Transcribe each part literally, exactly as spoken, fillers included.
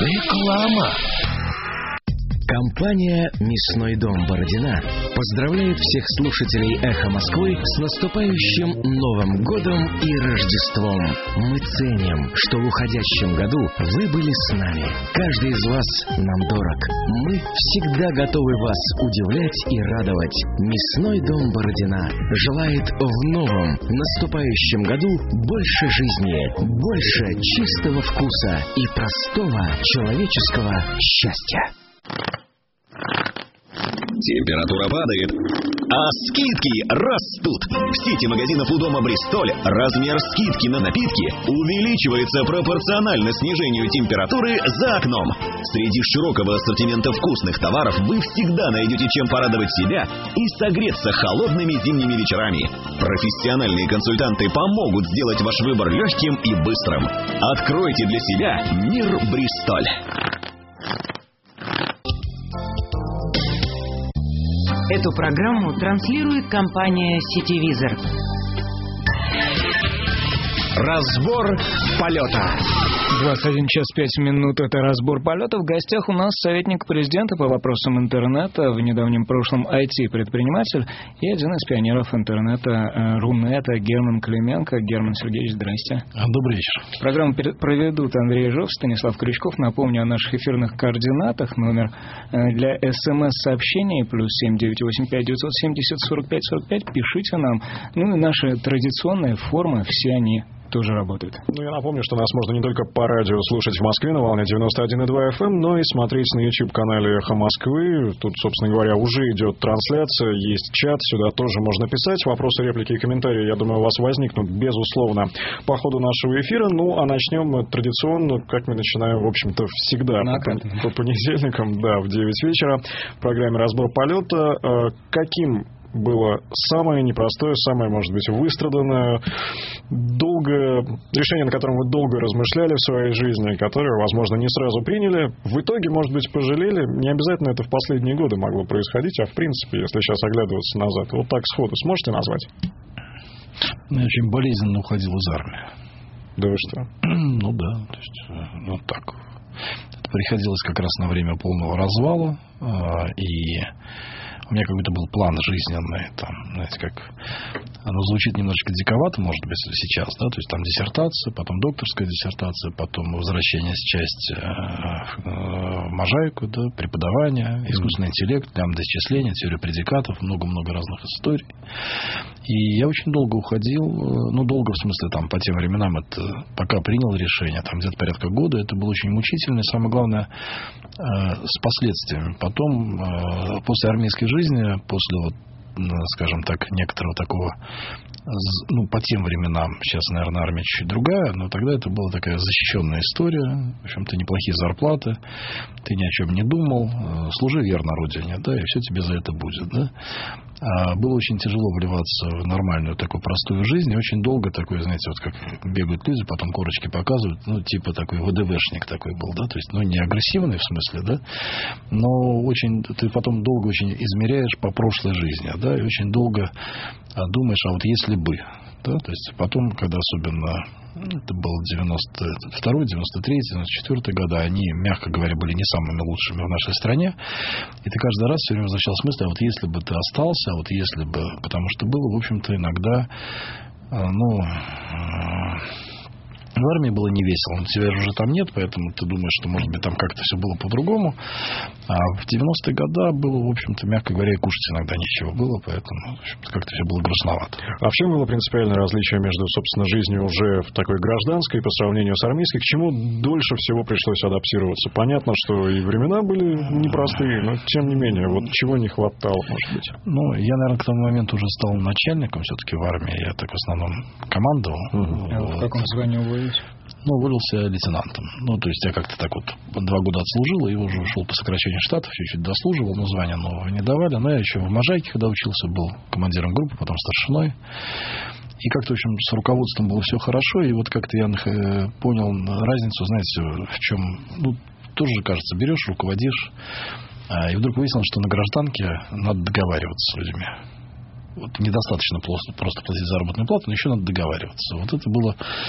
Реклама. Компания «Мясной дом Бородина» поздравляет всех слушателей «Эхо Москвы» с наступающим Новым годом и Рождеством. Мы ценим, что в уходящем году вы были с нами. Каждый из вас нам дорог. Мы всегда готовы вас удивлять и радовать. «Мясной дом Бородина» желает в новом, наступающем году больше жизни, больше чистого вкуса и простого человеческого счастья. Температура падает, а скидки растут. В сети магазинов у дома «Бристоль» размер скидки на напитки увеличивается пропорционально снижению температуры за окном. Среди широкого ассортимента вкусных товаров вы всегда найдете чем порадовать себя и согреться холодными зимними вечерами. Профессиональные консультанты помогут сделать ваш выбор легким и быстрым. Откройте для себя мир «Бристоль». Эту программу транслирует компания «Сетевизор». Разбор полета. двадцать один час пять минут. Это разбор полета. В гостях у нас советник президента по вопросам интернета, в недавнем прошлом ай ти-предприниматель и один из пионеров интернета Рунета Герман Клименко. Герман Сергеевич, здрасте. Добрый вечер. Программу проведут Андрей Ежов, Станислав Крючков. Напомню о наших эфирных координатах. Номер для смс-сообщений плюс семь девятьсот восемьдесят пять девятьсот семьдесят сорок пять сорок пять. Пишите нам. Ну и наши традиционные формы, все они тоже работают. Ну, я напомню, что нас можно не только по радио слушать в Москве на волне девяносто один и два эф эм, но и смотреть на YouTube-канале «Эхо Москвы». Тут, собственно говоря, уже идет трансляция, есть чат, сюда тоже можно писать. Вопросы, реплики и комментарии, я думаю, у вас возникнут, безусловно, по ходу нашего эфира. Ну, а начнем мы традиционно, как мы начинаем, в общем-то, всегда по, по понедельникам, да, в девять вечера, в программе «Разбор полета». Каким было самое непростое, самое, может быть, выстраданное, долгое решение, на котором вы долго размышляли в своей жизни, которое, возможно, не сразу приняли, в итоге, может быть, пожалели. Не обязательно это в последние годы могло происходить, а в принципе, если сейчас оглядываться назад, вот так сходу сможете назвать? Я очень болезненно уходил из армии. Да вы что? Ну да, то есть, ну так. Это приходилось как раз на время полного развала, и у меня какой-то был план жизненный, там, знаете, как оно звучит немножечко диковато, может быть, сейчас, да, то есть там диссертация, потом докторская диссертация, потом возвращение с части в Можайку, да, преподавание, искусственный интеллект, лямбда-исчисление, теория предикатов, много-много разных историй. И я очень долго уходил, ну, долго, в смысле, там, по тем временам, это пока принял решение, там, где-то порядка года, это было очень мучительно, и самое главное, с последствиями. Потом, после армейской жизни, после, вот, скажем так, некоторого такого, ну, по тем временам, сейчас, наверное, армия чуть-чуть другая, но тогда это была такая защищенная история, в общем-то, неплохие зарплаты, ты ни о чем не думал, служи верно Родине, да, и все тебе за это будет, да. А было очень тяжело вливаться в нормальную такую простую жизнь, и очень долго такой, знаете, вот как бегают люди, потом корочки показывают, ну, типа такой ВДВшник такой был, да, то есть, ну, не агрессивный в смысле, да, но очень, ты потом долго очень измеряешь по прошлой жизни, да, и очень долго думаешь, а вот если бы, да, то есть потом, когда особенно, это был девяносто второй, девяносто третий, девяносто четвёртый года, они, мягко говоря, были не самыми лучшими в нашей стране, и ты каждый раз все время возвращался мысль, а вот если бы ты остался, а вот если бы, потому что было, в общем-то, иногда, ну, в армии было не весело, но тебя уже там нет, поэтому ты думаешь, что, может быть, там как-то все было по-другому. А в девяностые годы было, в общем-то, мягко говоря, и кушать иногда нечего было, поэтому, в общем-то, как-то все было грустновато. А в чем было принципиальное различие между, собственно, жизнью уже в такой гражданской по сравнению с армейской? К чему дольше всего пришлось адаптироваться? Понятно, что и времена были непростые, но, тем не менее, вот чего не хватало, может быть? Ну, я, наверное, к тому моменту уже стал начальником все-таки в армии. Я так в основном командовал. Uh-huh. А вот. В каком звании уволились? Ну, уволился лейтенантом. Ну, то есть я как-то так вот два года отслужил, и уже ушел по сокращению штатов, чуть-чуть дослуживал, но звания нового не давали. Но я еще в Можайке, когда учился, был командиром группы, потом старшиной. И как-то, в общем, с руководством было все хорошо. И вот как-то я понял разницу, знаете, в чем... Ну, тоже, кажется, берешь, руководишь, и вдруг выяснилось, что на гражданке надо договариваться с людьми. Вот недостаточно просто, просто платить заработную плату, но еще надо договариваться. Вот это было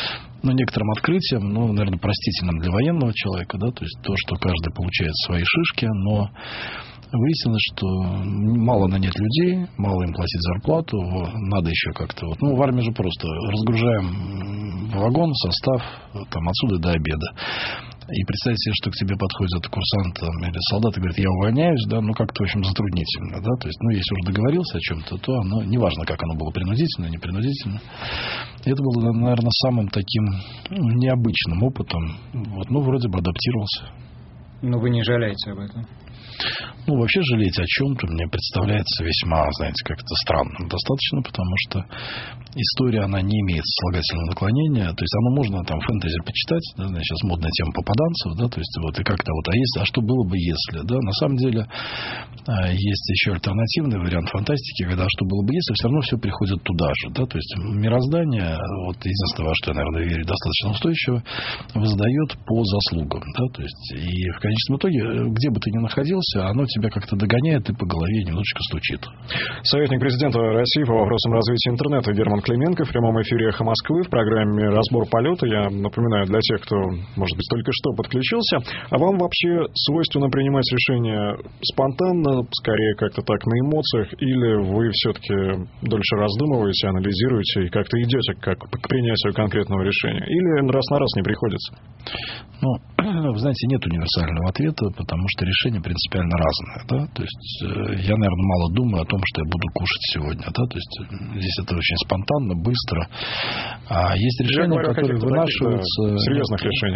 ну, некоторым открытием, ну, наверное, простительным для военного человека, да, то есть то, что каждый получает свои шишки, но выяснилось, что мало нанять людей, мало им платить зарплату, надо еще как-то... Вот, ну, в армии же просто разгружаем вагон, состав, там, отсюда до обеда. И представить себе, что к тебе подходит курсант там, или солдат и говорит, я увольняюсь, да, ну, как-то, в общем, затруднительно, да, то есть, ну, если уже договорился о чем-то, то оно, неважно, как оно было, принудительно, непринудительно. И это было, наверное, самым таким, ну, необычным опытом, вот, ну, вроде бы адаптировался. Но вы не жалеете об этом? Ну, вообще жалеть о чем-то мне представляется весьма, знаете, как-то странным достаточно, потому что история, она не имеет сослагательного наклонения, то есть, оно можно там фэнтези почитать, да, сейчас модная тема попаданцев, да, то есть, вот, и как-то вот, а если, а что было бы, если, да, на самом деле, есть еще альтернативный вариант фантастики, когда что было бы, если, все равно все приходит туда же, да, то есть, мироздание, вот, единственное, во что я, наверное, верю достаточно устойчиво, воздает по заслугам, да, то есть, и в конечном итоге, где бы ты ни находился, оно тебя как-то догоняет и по голове немножечко стучит. Советник президента России по вопросам развития интернета Герман Клименко в прямом эфире «Эхо Москвы» в программе «Разбор полета». Я напоминаю для тех, кто, может быть, только что подключился. А вам вообще свойственно принимать решения спонтанно, скорее как-то так на эмоциях, или вы все-таки дольше раздумываете, анализируете и как-то идете как, к принятию конкретного решения? Или раз на раз не приходится? Ну, вы знаете, нет универсального ответа, потому что решения принципиально разные, да, то есть я, наверное, мало думаю о том, что я буду кушать сегодня, да, то есть здесь это очень спонтанно, быстро, а есть решения, говорю, которые вынашиваются... Да, серьезных решений.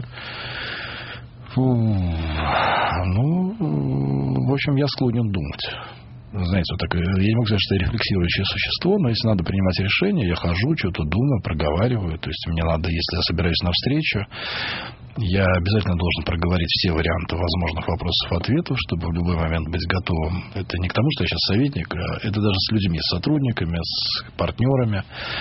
Ну, в общем, я склонен думать. Знаете, вот так, я не могу сказать, что я рефлексирующее существо, но если надо принимать решения, я хожу, что-то думаю, проговариваю. То есть мне надо, если я собираюсь на встречу, я обязательно должен проговорить все варианты возможных вопросов и ответов, чтобы в любой момент быть готовым. Это не к тому, что я сейчас советник, а это даже с людьми, с сотрудниками, с партнерами.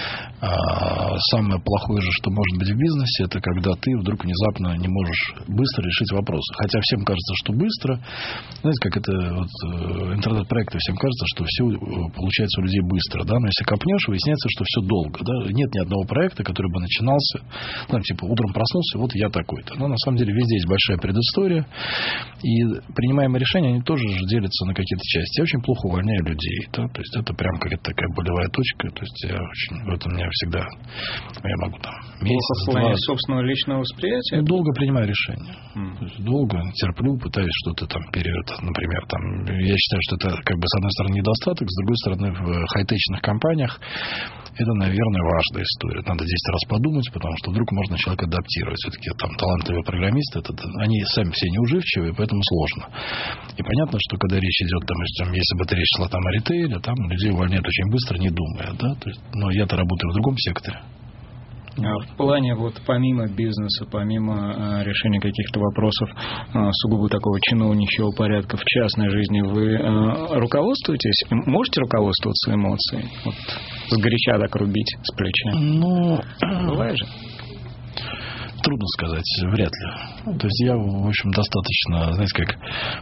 А самое плохое же, что может быть в бизнесе, это когда ты вдруг внезапно не можешь быстро решить вопросы. Хотя всем кажется, что быстро. Знаете, как это вот, интернет-проекты, всем кажется, что все получается у людей быстро. Да? Но если копнешь, выясняется, что все долго. Да? Нет ни одного проекта, который бы начинался, ну, типа, утром проснулся, вот я такой. Но на самом деле везде есть большая предыстория. И принимаемые решения, они тоже же делятся на какие-то части. Я очень плохо увольняю людей. Да? То есть это прям какая-то такая болевая точка. То есть я очень... В этом меня всегда... Я могу там... Месяц, в плане собственного личного восприятия? Ну, долго принимаю решения. Mm. То есть долго терплю, пытаюсь что-то там период, например, там... Я считаю, что это, как бы, с одной стороны, недостаток, с другой стороны, в хай-течных компаниях это, наверное, важная история. Надо десять раз подумать, потому что вдруг можно человека адаптировать. Все-таки там талантливые программисты, это, они сами все неуживчивые, поэтому сложно. И понятно, что когда речь идет, допустим, если бы это речь шла там о ритейле, там людей увольняют очень быстро, не думая, да, то есть, но я-то работаю в другом секторе. А в плане вот помимо бизнеса, помимо а, решения каких-то вопросов а, сугубо такого чиновничьего порядка в частной жизни, вы а, руководствуетесь, можете руководствоваться эмоцией? Вот, сгоряча так рубить с плеча? Ну, бывает же. Трудно сказать, вряд ли. То есть я, в общем, достаточно, знаете, как...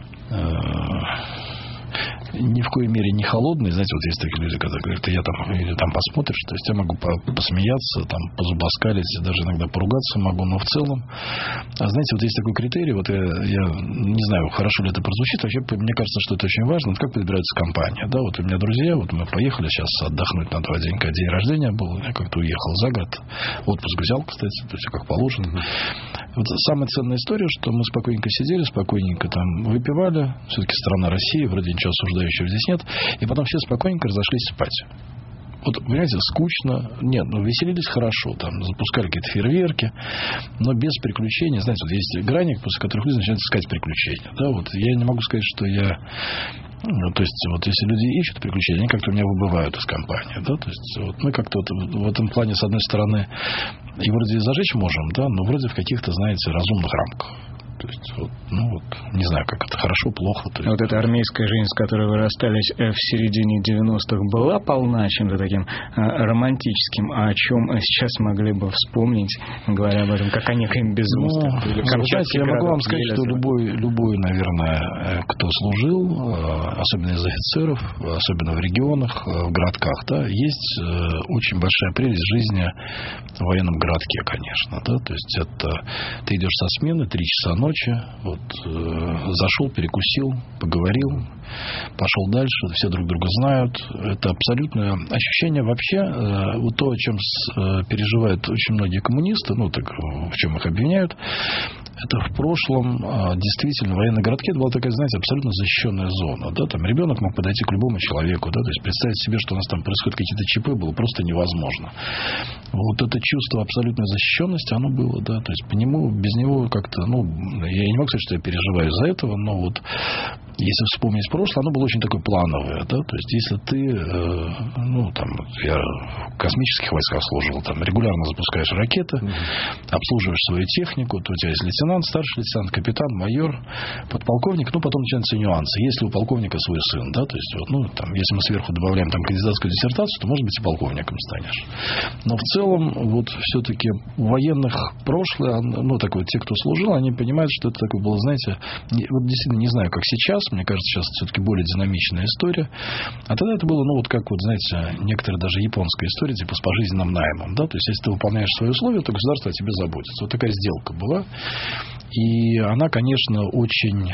Э- ни в коей мере не холодный. Знаете, вот есть такие люди, когда говорят, я там, или там посмотришь, то есть я могу посмеяться, там, позубоскалить, даже иногда поругаться могу, но в целом, а знаете, вот есть такой критерий, вот я, я не знаю, хорошо ли это прозвучит, вообще, мне кажется, что это очень важно, вот как подбирается компания, да, вот у меня друзья, вот мы поехали сейчас отдохнуть на два денька, день рождения был, я как-то уехал за город, отпуск взял, кстати, то есть как положено. Вот самая ценная история, что мы спокойненько сидели, спокойненько там выпивали, все-таки страна России, вроде ничего осуждающего здесь нет, и потом все спокойненько разошлись спать. Вот, понимаете, скучно. Нет, ну, веселились хорошо. Там запускали какие-то фейерверки, но без приключений. Знаете, вот есть грани, после которых люди начинают искать приключения. Да, вот я не могу сказать, что я... Ну, то есть, вот если люди ищут приключения, они как-то у меня выбывают из компании. Да? То есть, вот мы как-то вот в этом плане, с одной стороны, и вроде зажечь можем, да, но вроде в каких-то, знаете, разумных рамках. То есть, вот, ну вот, не знаю, как это хорошо, плохо. То есть... Вот эта армейская жизнь, с которой вы расстались в середине девяностых, была полна чем-то таким романтическим, а о чем сейчас могли бы вспомнить, говоря об этом, как о некоем безумстве? Ну, я могу вам сказать, что любой, любой, наверное, кто служил, особенно из офицеров, особенно в регионах, в городках, да, есть очень большая прелесть жизни в военном городке, конечно, да, то есть это ты идешь со смены, три часа ночи, вот, э, зашел, перекусил, поговорил, пошел дальше, все друг друга знают. Это абсолютное ощущение вообще, э, вот то, о чем с, э, переживают очень многие коммунисты, ну, так, в чем их обвиняют, это в прошлом э, действительно в военной городке это была такая, знаете, абсолютно защищенная зона, да, там ребенок мог подойти к любому человеку, да, то есть представить себе, что у нас там происходят какие-то ЧП, было просто невозможно. Вот это чувство абсолютной защищенности, оно было, да, то есть по нему, без него как-то, ну, я не могу сказать, что я переживаю из-за этого, но вот если вспомнить прошлое, оно было очень такое плановое, да, то есть если ты, э, ну, там, я в космических войсках служил, там, регулярно запускаешь ракеты, mm-hmm. обслуживаешь свою технику, то у тебя есть лейтенант, старший лейтенант, капитан, майор, подполковник, ну, потом начинаются нюансы. Если у полковника свой сын, да, то есть, вот, ну, там, если мы сверху добавляем там кандидатскую диссертацию, то, может быть, и полковником станешь. Но в целом, вот, все-таки у военных прошлое, ну, такое, те, кто служил, они понимают, что это такое было, знаете, не, вот, действительно, не знаю, как сейчас, мне кажется, сейчас все-таки более динамичная история. А тогда это было, ну, вот как, вот, знаете, некоторые даже японская история, типа с пожизненным наймом, да, то есть, если ты выполняешь свои условия, то государство о тебе заботится. Вот такая сделка была. И она, конечно, очень...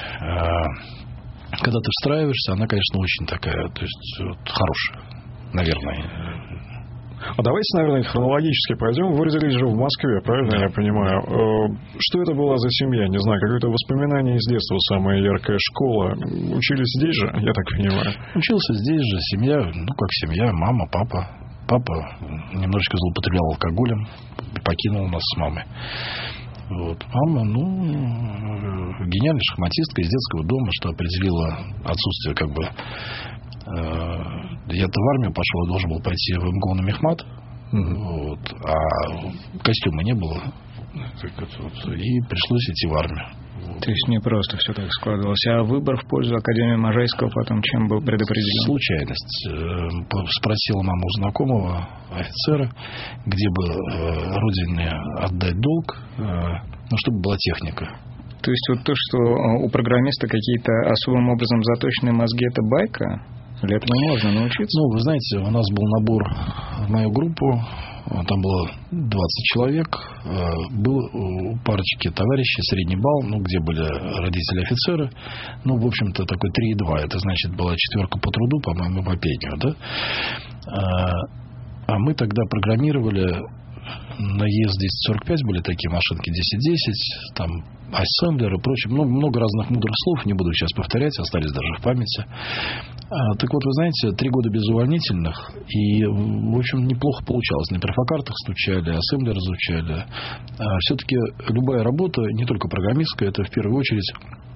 Когда ты встраиваешься, она, конечно, очень такая, то есть, вот, хорошая, наверное. А давайте, наверное, хронологически пойдем. Вы родились же в Москве, правильно да. я понимаю? Что это была за семья? Не знаю, какое-то воспоминание из детства, самая яркая школа. Учились здесь же, я так понимаю? Учился здесь же. Семья, ну, как семья, мама, папа. Папа немножечко злоупотреблял алкоголем, покинул нас с мамой. Вот. Мама, ну, гениальная шахматистка из детского дома, что определило отсутствие, как бы... Я-то в армию пошел, я должен был пойти в МГУ на мехмат, mm-hmm. вот, а костюма не было, и пришлось идти в армию. То есть не просто все так складывалось. А выбор в пользу Академии Можайского потом чем был предопределен? Случайность. Спросила мама у знакомого офицера, где бы родине отдать долг, ну, чтобы была техника. То есть вот то, что у программиста какие-то особым образом заточенные мозги, это байка? Или этому можно научиться? Ну, вы знаете, у нас был набор в мою группу, там было двадцать человек, был у парочки товарищей средний балл, ну, где были родители офицеры, ну, в общем-то, такой три и два, это значит была четверка по труду, по-моему, по пению, да? А мы тогда программировали на и эс десять сорок пять были такие машинки, десять десять, там ассемблер и прочее. Много, много разных мудрых слов, не буду сейчас повторять, остались даже в памяти. А, так вот, вы знаете, три года без увольнительных, и, в общем, неплохо получалось. На перфокартах стучали, ассемблер изучали. А, все-таки любая работа, не только программистская, это в первую очередь,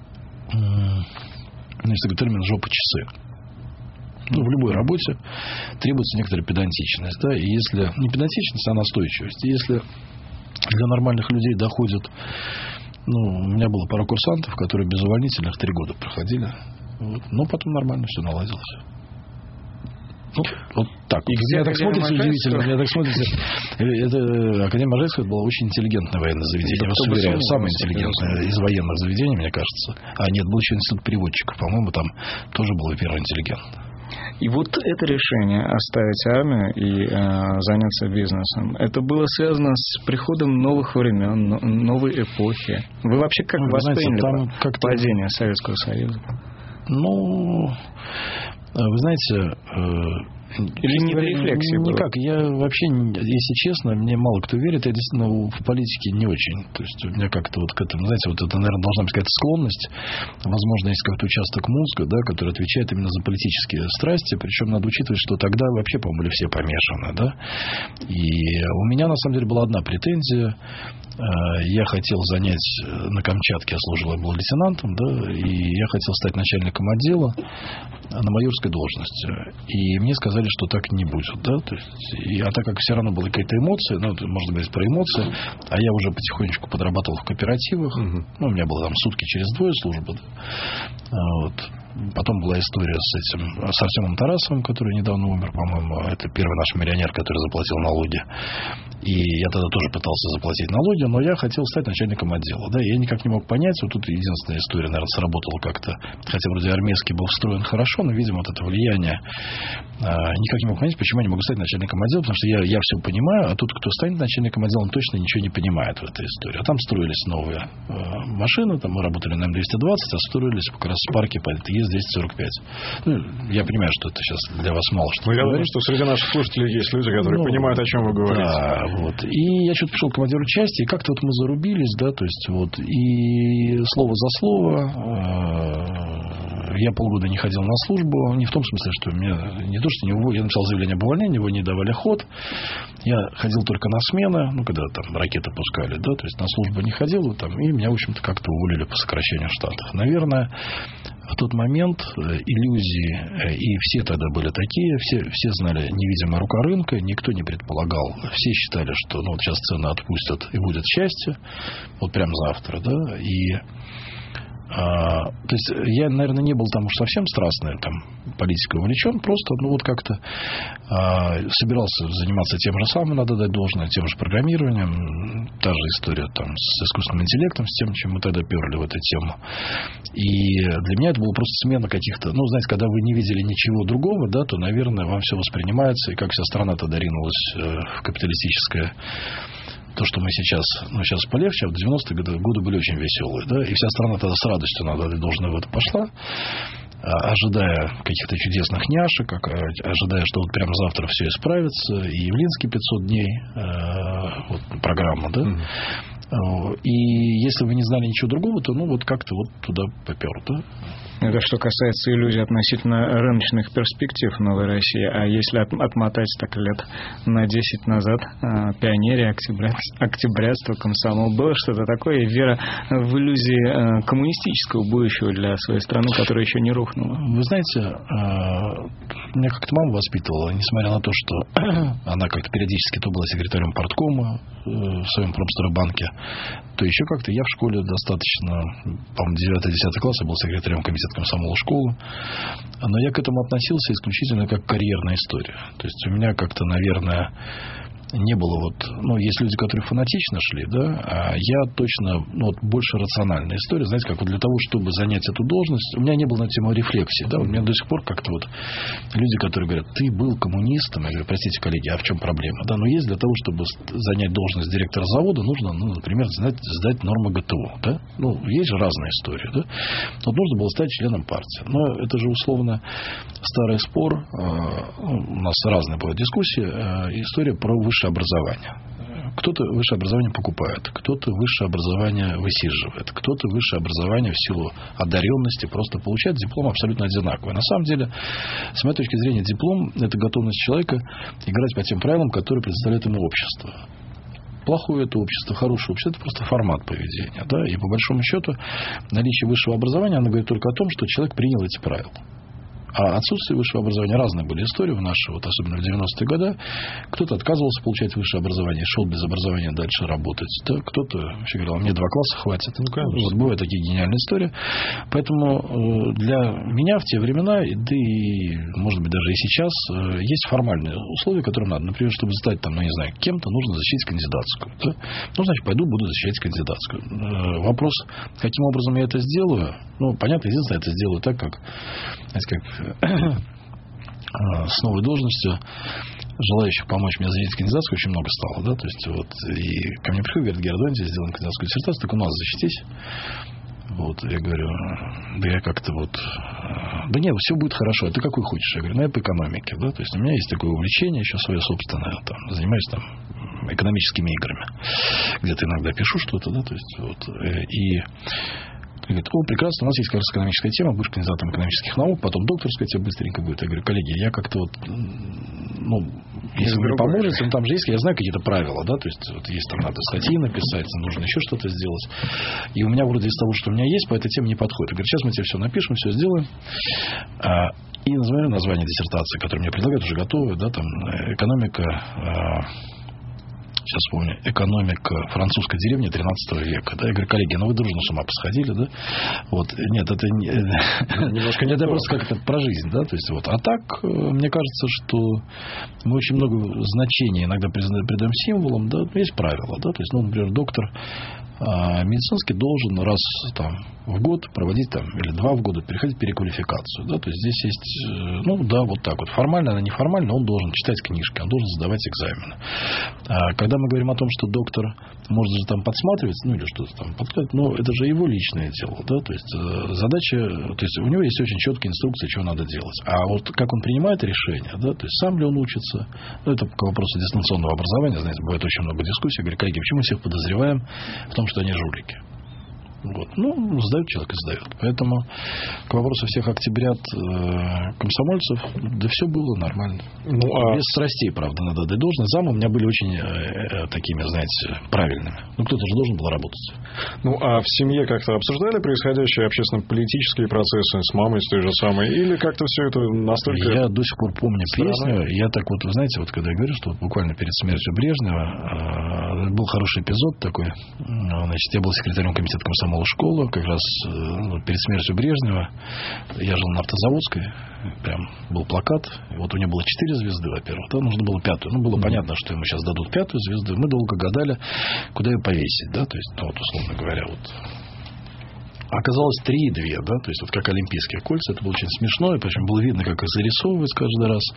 ну, есть такой термин «жопа-часы». Ну, в любой работе требуется некоторая педантичность, да, и если не педантичность, а настойчивость. И если для нормальных людей доходит, ну, у меня было пара курсантов, которые без увольнительных три года проходили, вот, но потом нормально все наладилось. Ну, вот так. И где так смотрите удивительно. Меня так смотрите. Это Академия Можайского была очень интеллигентное военное заведение. Я вас уверяю, самое интеллигентное из военных заведений, мне кажется. А нет, был еще институт переводчиков. По-моему, там тоже было первое интеллигентное. И вот это решение оставить армию и э, заняться бизнесом, это было связано с приходом новых времен, новой эпохи. Вы вообще как ну, восприняли знаете, там как-то... падение Советского Союза? Ну, вы знаете... Э... Или не рефлексии? Никак. Я вообще, если честно, мне мало кто верит. Я действительно в политике не очень. То есть у меня как-то вот к этому, знаете, вот это, наверное, должна быть какая-то склонность. Возможно, есть как-то участок мозга, да, который отвечает именно за политические страсти. Причем надо учитывать, что тогда вообще, по-моему, были все помешаны, да. И у меня, на самом деле, была одна претензия. Я хотел занять на Камчатке, я служил, я был лейтенантом, да, и я хотел стать начальником отдела на майорской должности. И мне сказали, знали, что так не будет, да, то есть, и, а так как все равно была какая-то эмоция, ну, можно говорить про эмоции, а я уже потихонечку подрабатывал в кооперативах, угу. ну, у меня было там сутки через двое служба, да, вот. Потом была история с этим, с Артемом Тарасовым, который недавно умер, по-моему. Это первый наш миллионер, который заплатил налоги. И я тогда тоже пытался заплатить налоги, но я хотел стать начальником отдела. Да, я никак не мог понять. Вот тут единственная история, наверное, сработала как-то. Хотя вроде армейский был встроен хорошо, но, видимо, вот это влияние. А, никак не мог понять, почему я не могу стать начальником отдела, потому что я, я все понимаю, а тот, кто станет начальником отдела, он точно ничего не понимает в этой истории. А там строились новые э, машины, там мы работали на эм двести двадцать, а строились как раз парки по ЕС двести сорок пять. Ну, я понимаю, что это сейчас для вас мало что. Ну, я думаю, что среди наших слушателей есть люди, которые ну, понимают, о чем вы говорите. Да, вот. И я что-то пришел к командиру части, и как-то вот мы зарубились, да, то есть вот, и слово за слово. Я полгода не ходил на службу, не в том смысле, что меня не то, что не уволили, я написал заявление об увольнении, его не давали ход. Я ходил только на смены, ну, когда там ракеты пускали, да, то есть на службу не ходил, там, и меня, в общем-то, как-то уволили по сокращению штатов. Наверное, в тот момент иллюзии, и все тогда были такие, все, все знали невидимая рука рынка, никто не предполагал, все считали, что ну, вот сейчас цены отпустят и будет счастье, вот прям завтра, да, и А, то есть я, наверное, не был там уж совсем страстный там, политикой увлечен, просто ну вот как-то а, собирался заниматься тем же самым, надо дать должное, тем же программированием, та же история там, с искусственным интеллектом, с тем, чем мы тогда перли в эту тему. И для меня это было просто смена каких-то, ну, знаете, когда вы не видели ничего другого, да, то, наверное, вам все воспринимается, и как вся страна тогда ринулась в капиталистическое. То, что мы сейчас, ну, сейчас полегче, а в девяностые годы, годы были очень веселые, да, и вся страна тогда с радостью, надо и должна в это пошла, ожидая каких-то чудесных няшек, ожидая, что вот прямо завтра все исправится, и Явлинский пятьсот дней, вот, программа, да, mm-hmm. и если вы не знали ничего другого, то, ну, вот как-то вот туда попер, да. Это что касается иллюзий относительно рыночных перспектив Новой России. А если от, отмотать так лет на десять назад, э, пионерия, октябрятство, октябрятство, комсомол, было что-то такое, и вера в иллюзии э, коммунистического будущего для своей страны, которая еще не рухнула. Вы знаете, э, меня как-то мама воспитывала, несмотря на то, что она как-то периодически то была секретарем парткома э, в своем промстройбанке, то еще как-то я в школе достаточно, по-моему, девятый-десятый класс я был секретарем комитета комсомола школы, но я к этому относился исключительно как карьерная история. То есть у меня как-то, наверное, не было вот... Ну, есть люди, которые фанатично шли, да, а я точно, ну, вот больше рациональная история. Знаете, как вот для того, чтобы занять эту должность, у меня не было на тему рефлексии, да, у меня до сих пор как-то вот люди, которые говорят, ты был коммунистом, я говорю, простите, коллеги, а в чем проблема? Да, но есть для того, чтобы занять должность директора завода, нужно, ну, например, знать, сдать нормы ГТО, да, ну, есть же разные истории, да, вот нужно было стать членом партии, но это же условно старый спор, у нас разные бывают дискуссии, история про высшее образование. Кто-то высшее образование покупает, кто-то высшее образование высиживает, кто-то высшее образование в силу одаренности просто получает диплом абсолютно одинаковый. На самом деле, с моей точки зрения, диплом – это готовность человека играть по тем правилам, которые предоставляет ему общество. Плохое это общество, хорошее общество – это просто формат поведения. Да? И по большому счету наличие высшего образования, оно говорит только о том, что человек принял эти правила. А отсутствие высшего образования, разные были истории в наши, вот особенно в девяностые годы. Кто-то отказывался получать высшее образование, шел без образования дальше работать. Да? Кто-то вообще говорил, мне два класса хватит. Ну, вот бывают такие гениальные истории. Поэтому для меня в те времена, да и, может быть, даже и сейчас, есть формальные условия, которым надо. Например, чтобы стать, там, ну, не знаю, кем-то, нужно защитить кандидатскую. Да? Ну, значит, пойду, буду защищать кандидатскую. Вопрос, каким образом я это сделаю? Ну, понятно, единственное, я это сделаю так, как, знаете, как с новой должностью желающих помочь мне защитить кандидатскую очень много стало, да, то есть вот и ко мне приходят, говорят, Гера, давайте сделаем кандидатскую диссертацию, так у нас защитись. Вот, я говорю, да я как-то вот, да нет, все будет хорошо, а ты какой хочешь? Я говорю, ну я по экономике, да, то есть у меня есть такое увлечение еще свое собственное, там, занимаюсь там экономическими играми, где-то иногда пишу что-то, да, то есть вот, и говорит, о, прекрасно, у нас есть как раз экономическая тема, будешь кандидатом экономических наук, потом докторская тебе быстренько будет. Я говорю, коллеги, я как-то вот, ну, если вы мне поможете, ну, там же есть, я знаю какие-то правила, да, то есть, вот есть там надо статьи написать, нужно еще что-то сделать. И у меня вроде из того, что у меня есть, по этой теме не подходит. Я говорю, сейчас мы тебе все напишем, все сделаем. И назовем название диссертации, которую мне предлагают, уже готовы, да, там, экономика, сейчас вспомню, экономика французской деревни тринадцатого века. Да? Я говорю, коллеги, ну вы дружно с ума посходили, да? Вот. Нет, это не... Немножко не это просто как-то про жизнь, да? То есть, вот. А так, мне кажется, что мы очень много значения иногда придаем символам, да? Есть правила, да? То есть, ну, например, доктор медицинский должен раз там, в год проводить там, или два в год переходить переквалификацию. Да? То есть здесь есть, ну да, вот так вот. Формально, она неформально, он должен читать книжки, он должен сдавать экзамены. А когда мы говорим о том, что доктор может же там подсматривать, ну или что-то там подсказать, ну это же его личное дело. Да? То есть задача, то есть у него есть очень четкие инструкции, что надо делать. А вот как он принимает решение, да? То есть сам ли он учится, ну это к вопросу дистанционного образования, знаете, бывает очень много дискуссий. Я говорю, коллеги, почему мы всех подозреваем в том, что они жулики? Вот. Ну, сдает человек и сдает. Поэтому к вопросу всех октябрят э, комсомольцев, да все было нормально. Ну, а... Без страстей, правда, надо отдать должное. Замы у меня были очень э, э, такими, знаете, правильными. Ну, кто-то же должен был работать. Ну, а в семье как-то обсуждали происходящие общественно-политические процессы с мамой, с той же самой? Или как-то все это настолько... Я до сих пор помню песню. Я так вот, вы знаете, вот когда я говорю, что вот буквально перед смертью Брежнева э, был хороший эпизод такой. Значит, я был секретарем комитета комсомола школы, как раз ну, перед смертью Брежнева. Я жил на Автозаводской, прям был плакат, и вот у него было четыре звезды, во-первых, да, нужно было пятую. Ну, было mm-hmm. понятно, что ему сейчас дадут пятую звезду, мы долго гадали, куда ее повесить, да, то есть, ну, вот, условно говоря, вот. Оказалось три и две, да, то есть вот как олимпийские кольца, это было очень смешно, и причем было видно, как их зарисовывается каждый раз.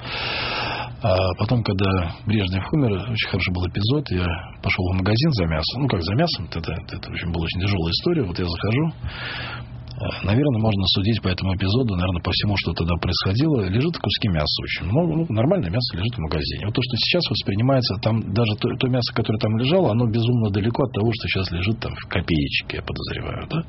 А потом, когда Брежнев умер, очень хороший был эпизод, я пошел в магазин за мясом, ну как за мясом, это, это, это очень была очень тяжелая история, вот я захожу, наверное, можно судить по этому эпизоду, наверное, по всему, что тогда происходило, лежит куски мяса очень много, ну, нормальное мясо лежит в магазине. Вот то, что сейчас воспринимается, там даже то, то мясо, которое там лежало, оно безумно далеко от того, что сейчас лежит там в копеечке, я подозреваю, да.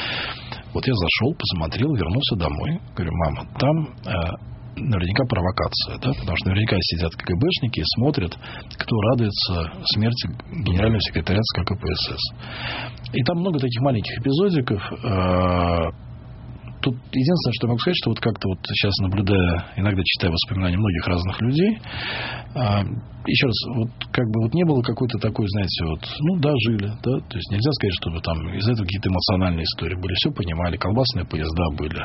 Вот я зашел, посмотрел, вернулся домой, говорю, мама, там... наверняка провокация, да? Потому что наверняка сидят КГБшники и смотрят, кто радуется смерти генерального секретаря ЦК КПСС. И там много таких маленьких эпизодиков. Тут единственное, что я могу сказать, что вот как-то вот сейчас, наблюдая, иногда читая воспоминания многих разных людей, еще раз, вот как бы вот не было какой-то такой, знаете, вот, ну да, жили, да, то есть нельзя сказать, чтобы там из этого какие-то эмоциональные истории были, все понимали, колбасные поезда были.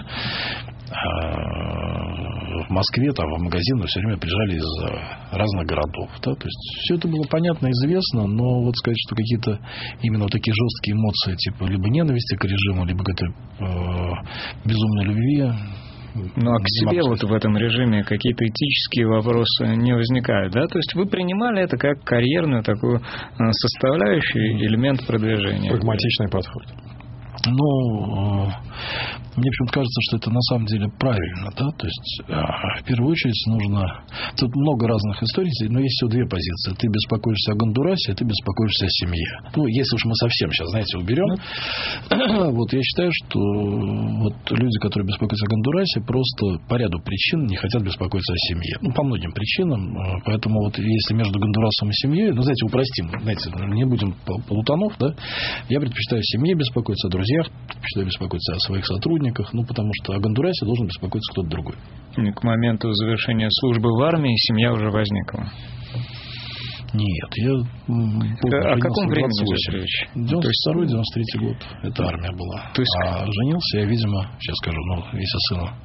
В Москве, там, в магазины все время приезжали из разных городов, да, то есть все это было понятно, известно, но вот сказать, что какие-то именно вот такие жесткие эмоции, типа либо ненависти к режиму, либо какой-то э, безумной любви. Ну, а к себе вот в этом режиме какие-то этические вопросы не возникают, да? То есть вы принимали это как карьерную такую составляющую, элемент продвижения. Прагматичный подход. Ну, мне почему-то кажется, что это на самом деле правильно, да, то есть в первую очередь нужно, тут много разных историй, но есть всего две позиции, ты беспокоишься о Гондурасе, а ты беспокоишься о семье. Ну, если уж мы совсем сейчас, знаете, уберем, вот я считаю, что вот люди, которые беспокоятся о Гондурасе, просто по ряду причин не хотят беспокоиться о семье, ну, по многим причинам, поэтому вот если между Гондурасом и семьей, ну, знаете, упростим, знаете, не будем полутонов, да, я предпочитаю о семье беспокоиться, о друзьях, предпочитаю беспокоиться о своих сотрудниках, ну, потому что о Гондурасе должен беспокоиться кто-то другой. И к моменту завершения службы в армии семья уже возникла? Нет, я... Да, о каком времени речь? девяносто второй девяносто третий год. Это да. Армия была. То есть... А женился я, видимо, сейчас скажу, ну, если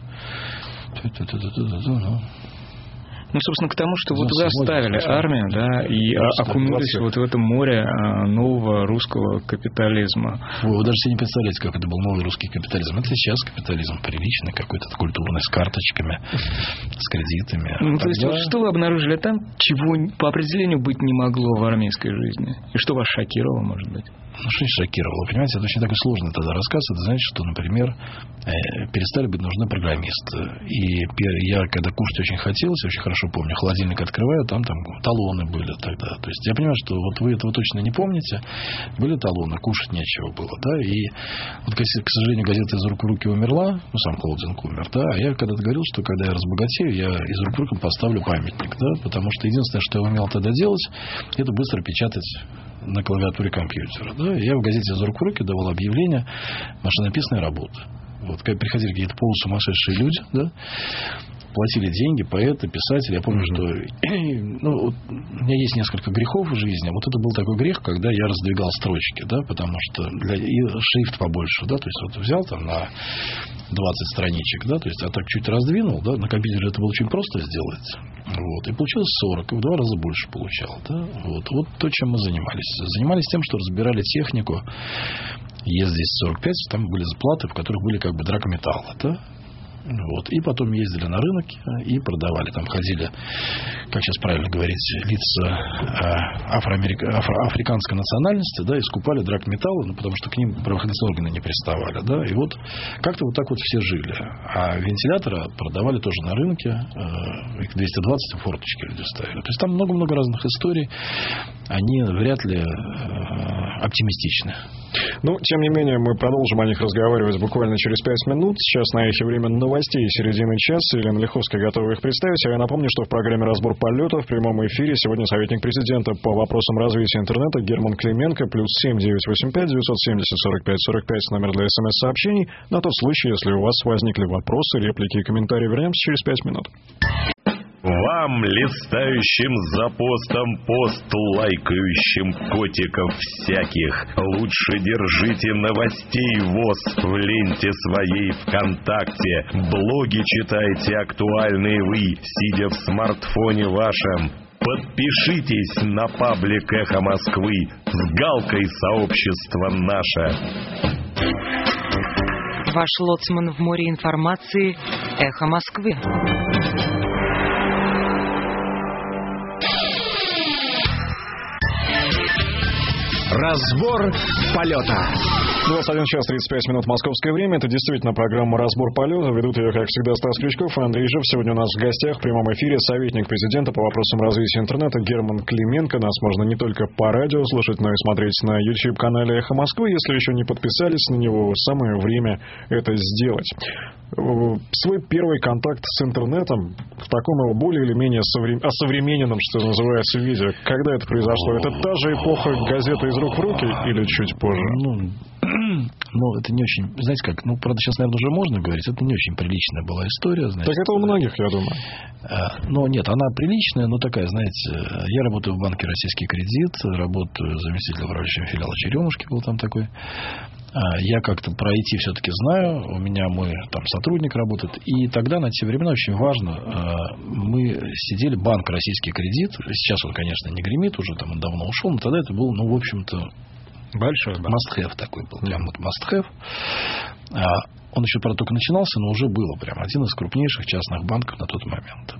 сына... Ну, собственно, к тому, что вот вы оставили армию, да, и окунулись вот в это море нового русского капитализма. Вы, вы даже себе не представляете, как это был новый русский капитализм. Это сейчас капитализм приличный, какой-то культурный, с карточками, с кредитами. Ну, то есть, вот что вы обнаружили там, чего по определению быть не могло в армейской жизни? И что вас шокировало, может быть? Ну, что не шокировало? Понимаете, это очень такой сложный тогда рассказ. Это значит, что, например, перестали быть нужны программисты. И я, когда кушать очень хотелось, очень хорошо помню, холодильник открываю, там, там талоны были тогда. То есть я понимаю, что вот вы этого точно не помните. Были талоны, кушать нечего было, да. И вот, к сожалению, газета «Из рук в руки» умерла, ну, сам холдинг умер, да. А я когда-то говорил, что когда я разбогатею, я из рук в руки поставлю памятник, да. Потому что единственное, что я умел тогда делать, это быстро печатать на клавиатуре компьютера, да. Я в газете «Из рук в руки» давал объявления машинописной работы. Вот, когда приходили какие-то полусумасшедшие люди, да, платили деньги, поэты, писатели. Я помню, что ну, вот, у меня есть несколько грехов в жизни. Вот это был такой грех, когда я раздвигал строчки, да, потому что для, и шрифт побольше, да, то есть вот взял там на двадцать страничек, да, то есть а так чуть раздвинул, да, на компьютере это было очень просто сделать, вот, и получилось сорок, и в два раза больше получал, да, вот, вот то, чем мы занимались. Занимались тем, что разбирали технику. Е эс десять сорок пять, там были заплаты, в которых были как бы драгметаллы, да. Вот. И потом ездили на рынок и продавали. Там ходили, как сейчас правильно говорить, лица афроамерика... афро... африканской национальности, да, и скупали драгметаллы, ну, потому что к ним правоохранительные органы не приставали, да, и вот как-то вот так вот все жили. А вентилятора продавали тоже на рынке, их двести двадцать в форточке люди ставили. То есть там много-много разных историй, они вряд ли оптимистичны. Ну, тем не менее, мы продолжим о них разговаривать буквально через пять минут. Сейчас на эхе время новостей середины часа. Елена Лиховская готова их представить. А я напомню, что в программе «Разбор полета» в прямом эфире сегодня советник президента по вопросам развития интернета Герман Клименко. Плюс семь девятьсот восемьдесят пять девятьсот семьдесят сорок пять сорок пять номер для смс-сообщений. На тот случай, если у вас возникли вопросы, реплики и комментарии. Вернемся через пять минут. Вам, листающим за постом пост, лайкающим котиков всяких, лучше держите новостей ВОС в ленте своей ВКонтакте. Блоги читайте актуальные вы, сидя в смартфоне вашем. Подпишитесь на паблик «Эхо Москвы» с галкой «Сообщество наше». Ваш лоцман в море информации «Эхо Москвы». Разбор полета. двадцать один час тридцать пять минут московское время. Это действительно программа «Разбор полета». Ведут ее, как всегда, Стас Крючков и Андрей Ижев. Сегодня у нас в гостях в прямом эфире советник президента по вопросам развития интернета Герман Клименко. Нас можно не только по радио слушать, но и смотреть на YouTube-канале «Эхо Москвы». Если еще не подписались на него, самое время это сделать. Свой первый контакт с интернетом в таком его более или менее соврем... осовремененном, что называется, виде. Когда это произошло? Это та же эпоха газеты из рук в руки или чуть позже? Ну, ну, это не очень... Знаете как? Ну, правда, сейчас, наверное, уже можно говорить. Это не очень приличная была история. Знаете, так это у многих, я думаю. Ну, нет, она приличная, но такая, знаете... Я работаю в банке «Российский кредит», работаю заместителем управляющего филиала «Черемушки», был там такой. Я как-то про ай ти все-таки знаю. У меня мой там сотрудник работает. И тогда, на те времена, очень важно, мы сидели, банк «Российский кредит». Сейчас он, конечно, не гремит уже, там он давно ушел, но тогда это был, ну, в общем-то, большой must-have такой был. Прям вот must-have. Он еще, правда, только начинался, но уже было прям один из крупнейших частных банков на тот момент.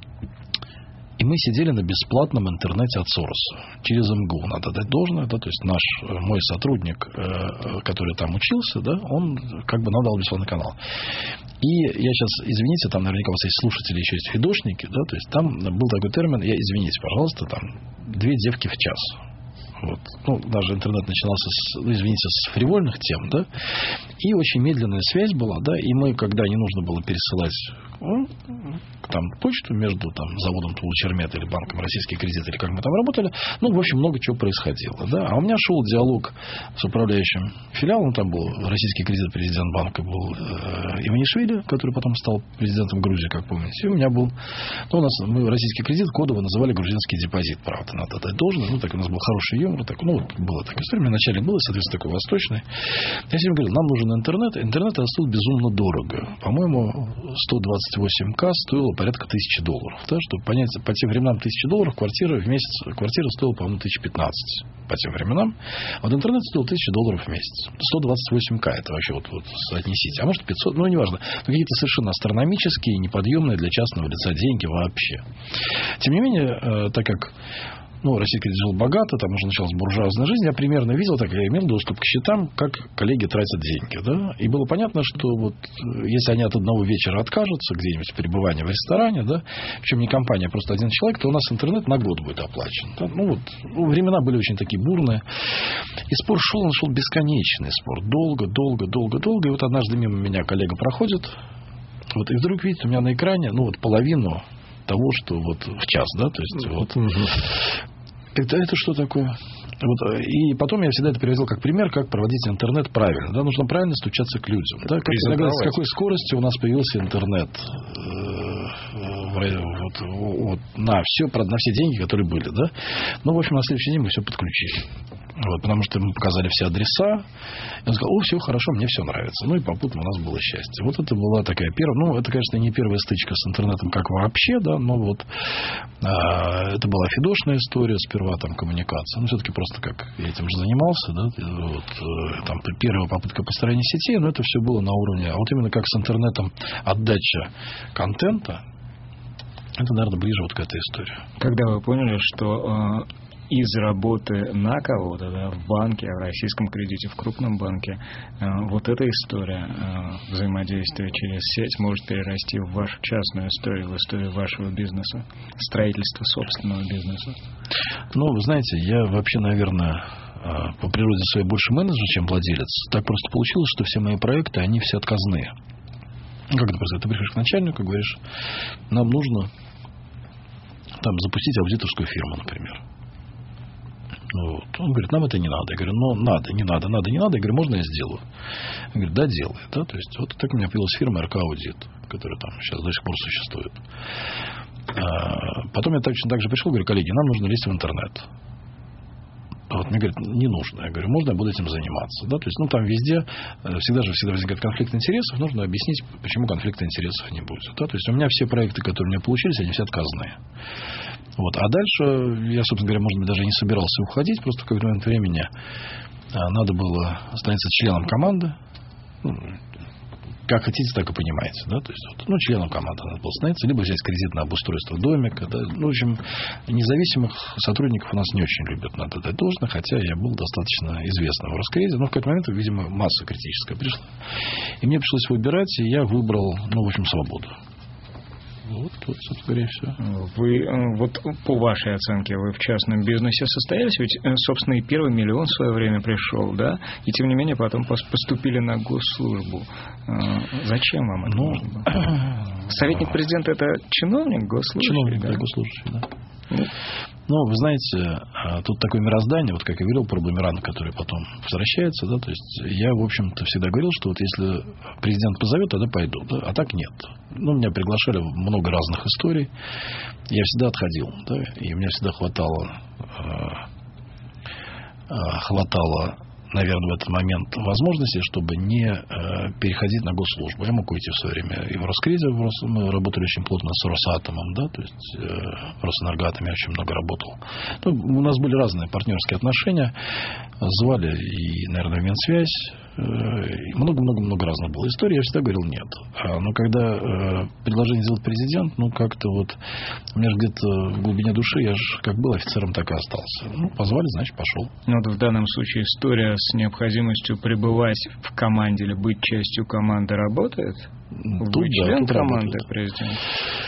И мы сидели на бесплатном интернете от Сороса. Через эм гэ у надо дать должное, да, то есть наш, мой сотрудник, который там учился, да, он как бы нам дал бесплатный канал. И я сейчас, извините, там наверняка у вас есть слушатели, еще есть фидошники, да, то есть там был такой термин, я, извините, пожалуйста, там две девки в час. Вот. Ну, даже интернет начинался с, ну, извините, с фривольных тем, да, и очень медленная связь была, да, и мы, когда не нужно было пересылать, ну, там, почту между там, заводом Тулучермет или банком «Российский кредит», или как мы там работали, ну, в общем, много чего происходило, да, а у меня шел диалог с управляющим филиалом, там был «Российский кредит», президент банка был э, Иванишвили, который потом стал президентом Грузии, как помните, и у меня был, ну, у нас, мы «Российский кредит» кодово называли грузинский депозит, правда, надо дать должное, ну, так у нас был хороший юмор, так, ну, вот была такая история, у меня начальник был, соответственно, такой восточный, я всем говорил, нам нужен интернет, интернет стоит безумно дорого, по-моему, сто двадцать восемь ка стоило порядка тысячи долларов, да, чтобы понять, по тем временам тысяча долларов квартира в месяц, квартира стоила, по-моему, тысяча пятнадцать по тем временам, а вот интернет стоил тысяча долларов в месяц, сто двадцать восемь ка, это вообще вот, вот соотнесите, а может пятьсот, ну, неважно, но какие-то совершенно астрономические, неподъемные для частного лица деньги вообще. Тем не менее, так как ну, Российский кредит жил богато, там уже началась буржуазная жизнь. Я примерно видел, так я имел доступ к счетам, как коллеги тратят деньги. Да? И было понятно, что вот если они от одного вечера откажутся, где-нибудь пребывания в ресторане, да, причем не компания, а просто один человек, то у нас интернет на год будет оплачен. Да? Ну, вот, ну, времена были очень такие бурные. И спор шел, он шел бесконечный спор. Долго, долго, долго, долго. И вот однажды мимо меня коллега проходит. Вот, и вдруг, видите, у меня на экране, ну, вот половину того, что вот в час, да, то есть вот. Это, это что такое? Вот, и потом я всегда это приводил как пример, как проводить интернет правильно. Да, нужно правильно стучаться к людям. Да, как, иногда, с какой скоростью у нас появился интернет. вот, вот, на все, на все деньги, которые были, да. Ну, в общем, на следующий день мы все подключили. Вот, потому что мы показали все адреса. И он сказал, о, все хорошо, мне все нравится. Ну, и попутно у нас было счастье. Вот это была такая первая... Ну, это, конечно, не первая стычка с интернетом как вообще, да, но вот а, это была фидошная история, сперва там коммуникация. Ну, все-таки просто как я этим же занимался, да, вот, там первая попытка построения сетей, но это все было на уровне... А вот именно как с интернетом отдача контента, это, наверное, ближе вот к этой истории. Когда вы поняли, что... из работы на кого-то, да, в банке, в российском кредите, в крупном банке, э, вот эта история э, взаимодействия через сеть может перерасти в вашу частную историю, в историю вашего бизнеса, строительства собственного бизнеса? Ну, вы знаете, я вообще, наверное, по природе своей больше менеджер, чем владелец. Так просто получилось, что все мои проекты, они все отказные. Ну, как это просто? Ты приходишь к начальнику и говоришь, нам нужно там запустить аудиторскую фирму, например. Вот. Он говорит, нам это не надо. Я говорю, ну, надо, не надо, надо, не надо. Я говорю, можно я сделаю? Он говорит, да, делай. Да? То есть, вот так у меня появилась фирма эр ка Audit, которая там сейчас до сих пор существует. А, потом я точно так же пришел, говорю, коллеги, нам нужно лезть в интернет. А вот мне говорят, не нужно. Я говорю, можно я буду этим заниматься? Да? То есть, ну, там везде, всегда же всегда возникает конфликт интересов. Нужно объяснить, почему конфликта интересов не будет. Да? То есть, у меня все проекты, которые у меня получились, они все отказные. Вот. А дальше я, собственно говоря, может быть, даже не собирался уходить. Просто в какой-то момент времени надо было становиться членом команды. Ну, как хотите, так и понимаете. Да? То есть, вот, ну, членом команды надо было становиться. Либо взять кредит на обустройство домика. Да? Ну, в общем, независимых сотрудников у нас не очень любят, надо дать должное. Хотя я был достаточно известным в Роскредите. Но в какой-то момент, видимо, масса критическая пришла. И мне пришлось выбирать. И я выбрал, ну, в общем, свободу. Вот, вот, собственно говоря, все. Вы, вот по вашей оценке, вы в частном бизнесе состоялись? Ведь, собственно, и первый миллион в свое время пришел, да? И, тем не менее, потом поступили на госслужбу. Зачем вам это ну, нужно было? Советник президента – это чиновник госслужащий? Чиновник, да, да, госслужащий, да. Ну, вы знаете, тут такое мироздание, вот как я говорил про бумеранг, который потом возвращается, да, то есть я, в общем-то, всегда говорил, что вот если президент позовет, тогда пойду, да, а так нет. Ну, меня приглашали в много разных историй, я всегда отходил, да, и у меня всегда хватало, э, э, хватало, наверное, в этот момент возможности, чтобы не э, переходить на госслужбу. Я мог уйти в свое время и в Роскредит, мы работали очень плотно с Росатомом, да, то есть э, Росэнергоатом я очень много работал. Ну, у нас были разные партнерские отношения, звали и, наверное, в Минсвязь, много-много-много разных было историй, я всегда говорил нет. А, но когда э, предложение сделал президент, ну, как-то вот у меня же где-то в глубине души, я же как был офицером, так и остался. Ну, позвали, значит, пошел. Ну, вот в данном случае история с необходимостью пребывать в команде или быть частью команды работает? Тут, Вы член да, команды президента?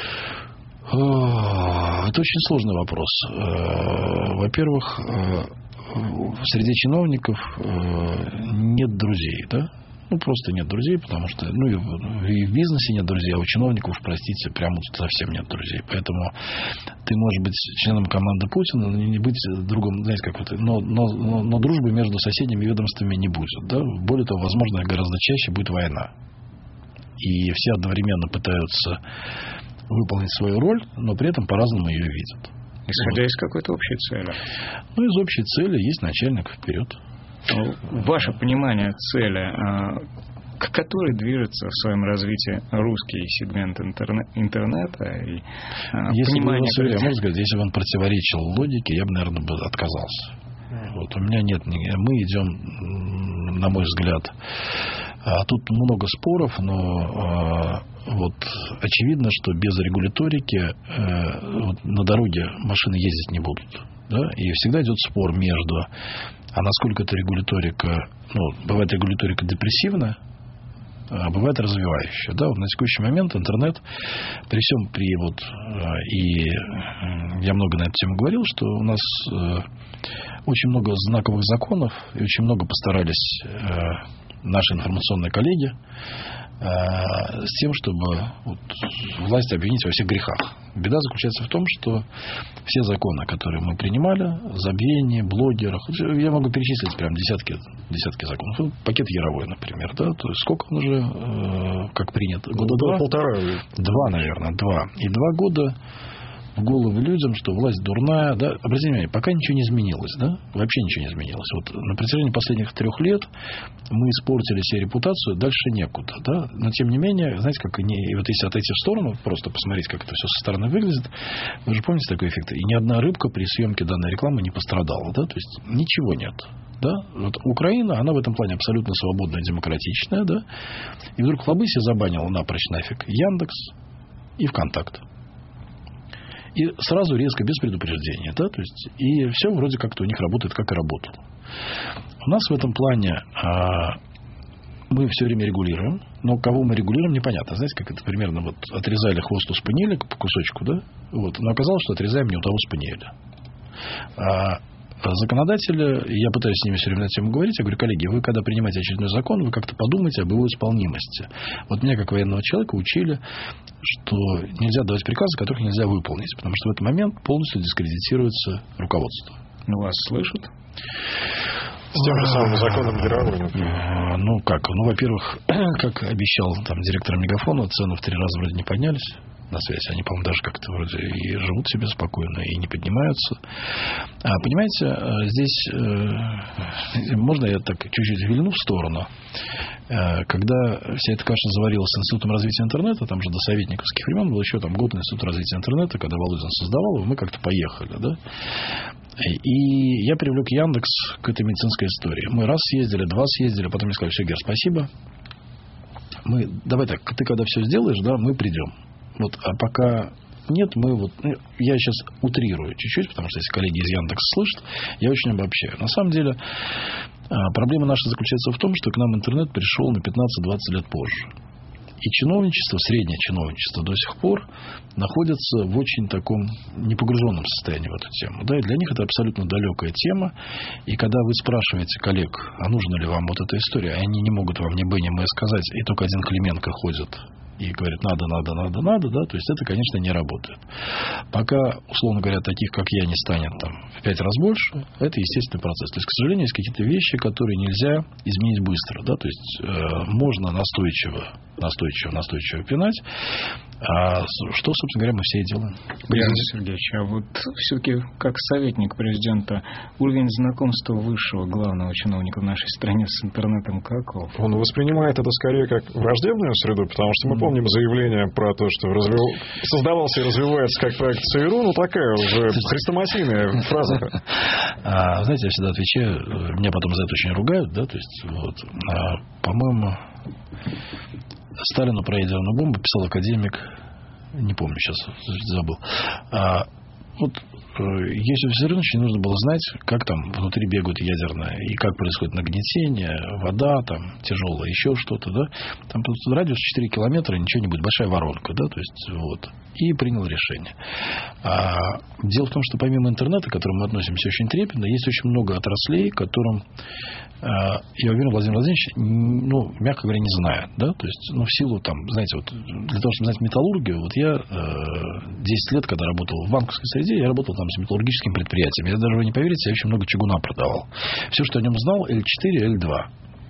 Это очень сложный вопрос. Во-первых, среди чиновников нет друзей, да? Ну, просто нет друзей, потому что, ну, и в, и в бизнесе нет друзей, а у чиновников, уж простите, прямо совсем нет друзей. Поэтому ты можешь быть членом команды Путина, но не быть другом, знаете, как вот, но, но, но, но дружбы между соседними ведомствами не будет, да? Более того, возможно, гораздо чаще будет война. И все одновременно пытаются выполнить свою роль, но при этом по-разному ее видят. Исходя вот из какой-то общей цели. Ну, из общей цели есть начальник вперед. Ваше понимание цели, к которой движется в своем развитии русский сегмент интернет, интернета и если понимание... Бы, я могу сказать, если бы он противоречил логике, я бы, наверное, бы отказался. Вот, у меня нет... Мы идем, на мой взгляд... Тут много споров, но вот очевидно, что без регуляторики вот, на дороге машины ездить не будут. Да? И всегда идет спор между, а насколько эта регуляторика, ну, бывает регуляторика депрессивная, а бывает развивающая. Да? Вот на текущий момент интернет, при всем при вот, и я много на эту тему говорил, что у нас очень много знаковых законов, и очень много постарались наши информационные коллеги с тем, чтобы вот, власть обвинить во всех грехах. Беда заключается в том, что все законы, которые мы принимали, забвение, блогерах, я могу перечислить прям десятки, десятки законов. Ну, пакет Яровой, например, да, то есть сколько он уже, э, как принято? Года два? Полтора. Два, наверное, два. И два года в голову людям, что власть дурная, да, обратите внимание, пока ничего не изменилось, да, вообще ничего не изменилось. Вот на протяжении последних трех лет мы испортили себе репутацию, дальше некуда, да, но тем не менее, знаете, как не, вот если отойти в сторону, просто посмотреть, как это все со стороны выглядит, вы же помните такой эффект, и ни одна рыбка при съемке данной рекламы не пострадала, да, то есть ничего нет. Да? Вот Украина, она в этом плане абсолютно свободная, демократичная, да, и вдруг Лобыся забанила напрочь нафиг Яндекс и ВКонтакт. И сразу резко, без предупреждения. Да? То есть, и все вроде как-то у них работает, как и работало. У нас в этом плане а, мы все время регулируем, но кого мы регулируем, непонятно. Знаете, как это примерно вот отрезали хвост у спаниеля по кусочку, да? Вот. Но оказалось, что отрезаем не у того спаниеля. А, законодатели, я пытаюсь с ними все время на тему говорить, я говорю, коллеги, вы когда принимаете очередной закон, вы как-то подумайте об его исполнимости. Вот меня, как военного человека, учили, что нельзя давать приказы, которых нельзя выполнить, потому что в этот момент полностью дискредитируется руководство. Ну, вас слышат? С тем же самым законом Яровой, например. Ну, как? Ну, во-первых, как обещал там директор Мегафона, цены в три раза вроде не поднялись на связь. Они, по-моему, даже как-то вроде и живут себе спокойно, и не поднимаются. А, понимаете, здесь э, можно я так чуть-чуть вильну в сторону. Э, когда вся эта каша заварилась с Институтом развития интернета, там же до советниковских времен был еще там год Институт развития интернета, когда Володин создавал его, мы как-то поехали, да. И я привлек Яндекс к этой медицинской истории. Мы раз съездили, два съездили, потом мне сказали, все, Гер, спасибо. Мы, давай так, ты когда все сделаешь, да, мы придем. Вот, а пока нет, мы вот... Ну, я сейчас утрирую чуть-чуть, потому что если коллеги из Яндекса слышат, я очень обобщаю. На самом деле, проблема наша заключается в том, что к нам интернет пришел на пятнадцать-двадцать лет позже. И чиновничество, среднее чиновничество до сих пор находится в очень таком непогруженном состоянии в эту тему. Да, и для них это абсолютно далекая тема. И когда вы спрашиваете коллег, а нужна ли вам вот эта история, они не могут вам ни бы, ни мэ сказать, и только один Клименко ходит и говорит, надо, надо, надо, надо, да, то есть это, конечно, не работает. Пока, условно говоря, таких, как я, не станет там в пять раз больше, это естественный процесс. То есть, к сожалению, есть какие-то вещи, которые нельзя изменить быстро, да, то есть э, можно настойчиво, настойчиво, настойчиво пинать, а что, собственно говоря, мы все и делаем. Леонид Сергеевич, а вот все-таки как советник президента, уровень знакомства высшего главного чиновника в нашей стране с интернетом каков? Он воспринимает это скорее как враждебную среду, потому что мы mm. помним заявление про то, что развив... создавался и развивается как проект ЦРУ, ну такая уже хрестоматийная фраза. А, знаете, я всегда отвечаю, меня потом за это очень ругают, да, то есть, вот, а, по-моему, Сталину про ядерную бомбу писал академик, не помню сейчас, забыл. А, вот Иосифу Виссарионовичу нужно было знать, как там внутри бегают ядерные, и как происходит нагнетение, вода там тяжелая, еще что-то, да. Там тут радиус четыре километра, ничего не будет, большая воронка, да, то есть, вот. И принял решение. А, дело в том, что помимо интернета, к которому мы относимся очень трепетно, есть очень много отраслей, которым, а, я уверен, Владимир Владимирович, ну, мягко говоря, не знает, да, то есть, ну, в силу там, знаете, вот, для того, чтобы знать металлургию, вот я э, десять лет, когда работал в банковской среде, я работал там с металлургическим предприятием. Я даже, вы не поверите, я очень много чугуна продавал. Все, что о нем знал, Л четыре, Л два.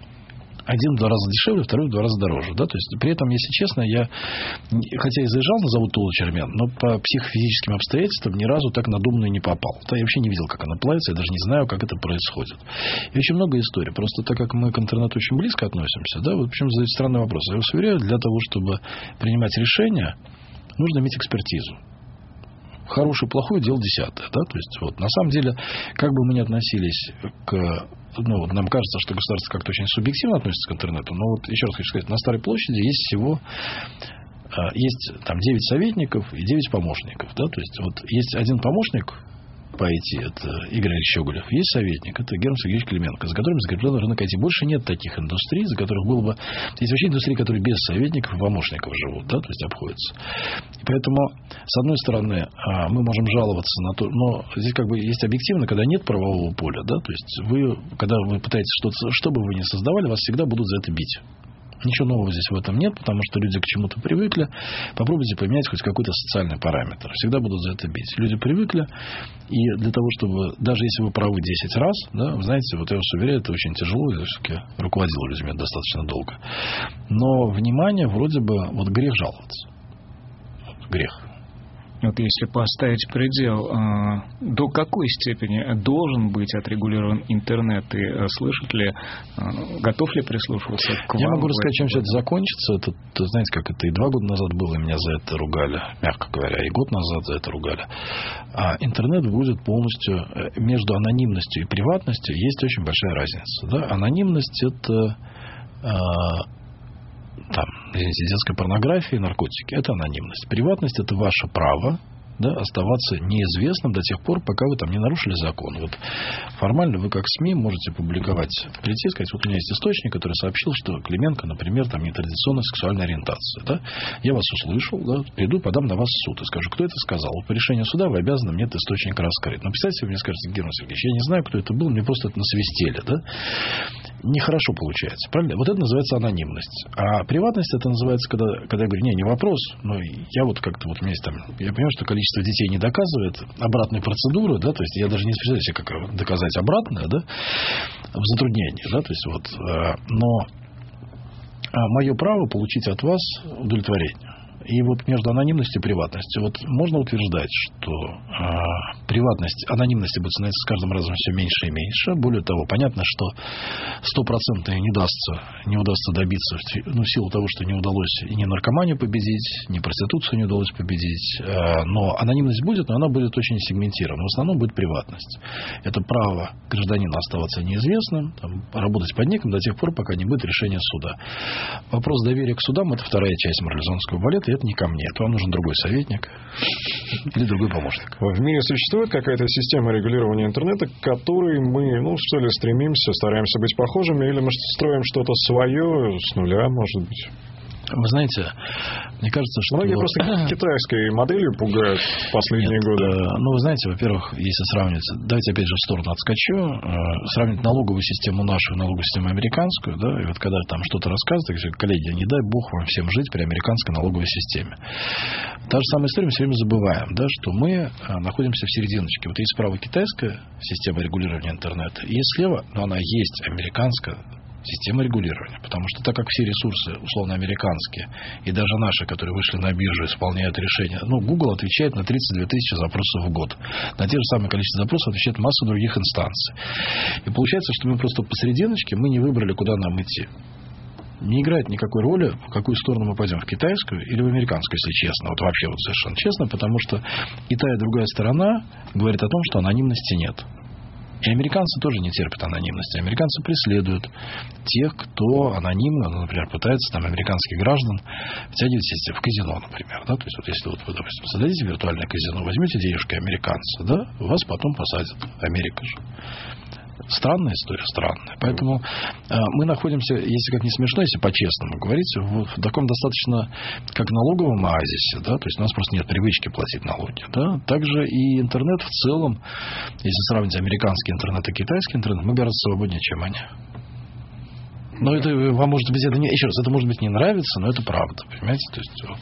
Один в два раза дешевле, второй в два раза дороже. Да? То есть, при этом, если честно, я, хотя и заезжал на завод Тула-Чермен, но по психофизическим обстоятельствам ни разу так на Думную не попал. Да, я вообще не видел, как она плавится, я даже не знаю, как это происходит. И очень много историй. Просто так как мы к интернету очень близко относимся, да, вот почему задаете странный вопрос. Я вас уверяю, для того, чтобы принимать решения, нужно иметь экспертизу. Хорошее, плохое, дело десятое. Да? То есть, вот, на самом деле, как бы мы ни относились к... Ну, нам кажется, что государство как-то очень субъективно относится к интернету. Но вот еще раз хочу сказать, на Старой площади есть всего... Есть там девять советников и девять помощников. Да? То есть, вот есть один помощник по ай ти, это Игорь Ильич Щеголев. Есть советник, это Герман Сергеевич Клименко, за которым закреплен рынок ай ти. Больше нет таких индустрий, за которых было бы... Есть вообще индустрии, которые без советников и помощников живут, да, то есть обходятся. И поэтому, с одной стороны, мы можем жаловаться на то, но здесь как бы есть объективно, когда нет правового поля, да, то есть вы, когда вы пытаетесь что-то, что бы вы ни создавали, вас всегда будут за это бить. Ничего нового здесь в этом нет, потому что люди к чему-то привыкли. Попробуйте поменять хоть какой-то социальный параметр. Всегда будут за это бить. Люди привыкли, и для того, чтобы... Даже если вы правы десять раз, да, вы знаете, вот я вас уверяю, это очень тяжело. Я все-таки руководил людьми достаточно долго. Но, внимание, вроде бы, вот грех жаловаться. Вот, грех. Вот если поставить предел, до какой степени должен быть отрегулирован интернет, и слышит ли, готов ли прислушиваться к вам? Я могу рассказать, чем все это закончится. Это, знаете, как это и два года назад было, и меня за это ругали, мягко говоря, и год назад за это ругали. А интернет будет полностью... Между анонимностью и приватностью есть очень большая разница. Да? Анонимность – это... Там, извините, детская порнография, наркотики – это анонимность. Приватность – это ваше право, да, оставаться неизвестным до тех пор, пока вы там не нарушили закон. Вот формально вы, как СМИ, можете публиковать, прийти и сказать, вот у меня есть источник, который сообщил, что Клименко, например, там нетрадиционной сексуальной ориентации. Да? Я вас услышал, да, приду, подам на вас в суд и скажу, кто это сказал. По решению суда вы обязаны мне этот источник раскрыть. Но представьте, вы мне скажете, Герман Сергеевич, я не знаю, кто это был, мне просто это насвистели. Да? Нехорошо получается, правильно? Вот это называется анонимность. А приватность это называется, когда, когда я говорю, не, не вопрос, но я вот как-то, вот у меня есть там, я понимаю, что количество детей не доказывает обратной процедуры, да, то есть я даже не представляю себе, как доказать обратное, да, в затруднении, да, то есть вот, но мое право получить от вас удовлетворение. И вот между анонимностью и приватностью вот можно утверждать, что э, приватность, анонимности будет становиться с каждым разом все меньше и меньше. Более того, понятно, что стопроцентно не удастся, не удастся добиться, ну, в силу того, что не удалось и ни наркоманию победить, ни проституцию не удалось победить. Э, но анонимность будет, но она будет очень сегментирована. В основном будет приватность. Это право гражданина оставаться неизвестным, там, работать под ником до тех пор, пока не будет решения суда. Вопрос доверия к судам – это вторая часть марлезонского балета. Это не ко мне. Это вам нужен другой советник или другой помощник. В мире существует какая-то система регулирования интернета, к которой мы, ну, что ли, стремимся, стараемся быть похожими, или мы строим что-то свое с нуля, может быть? Вы знаете, мне кажется, что... Многие просто китайской моделью пугают в последние Нет, годы. Ну, вы знаете, во-первых, если сравнивать... Давайте опять же в сторону отскочу. Сравнить налоговую систему нашу и налоговую систему американскую, да, и вот когда там что-то рассказывают, коллеги, не дай бог вам всем жить при американской налоговой системе. Та же самая история, мы все время забываем, да, что мы находимся в серединочке. Вот есть справа китайская система регулирования интернета, и есть слева, но она есть американская система регулирования. Потому что так как все ресурсы условно американские, и даже наши, которые вышли на биржу, исполняют решения, ну, Google отвечает на тридцать две тысячи запросов в год. На те же самые количество запросов отвечает масса других инстанций. И получается, что мы просто посерединочке, мы не выбрали, куда нам идти. Не играет никакой роли, в какую сторону мы пойдем, в китайскую или в американскую, если честно. Вот вообще вот совершенно честно, потому что и та, и другая сторона говорит о том, что анонимности нет. И американцы тоже не терпят анонимности. Американцы преследуют тех, кто анонимно, ну, например, пытается там американских граждан втягивать в казино, например. Да? То есть, вот если вот вы, допустим, создадите виртуальное казино, возьмете денежки американца, да, вас потом посадят. Америка же. Странная история, странная. Поэтому э, мы находимся, если как не смешно, если по-честному говорить, в, в таком достаточно как налоговом оазисе, да, то есть у нас просто нет привычки платить налоги, да. Также и интернет в целом, если сравнить американский интернет и китайский интернет, мы гораздо свободнее, чем они. Но это вам может быть, это не, еще раз, это может быть не нравится, но это правда, понимаете, то есть вот.